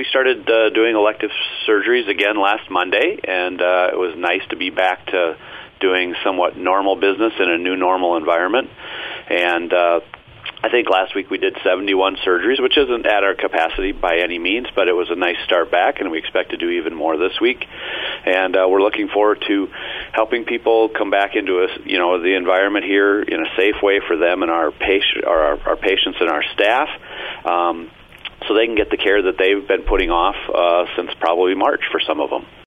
started doing elective surgeries again last Monday, and it was nice to be back to doing somewhat normal business in a new normal environment. And I think last week we did 71 surgeries, which isn't at our capacity by any means, but it was a nice start back, and we expect to do even more this week. And we're looking forward to helping people come back into the environment here in a safe way for them and our patients and our staff, so they can get the care that they've been putting off since probably March for some of them.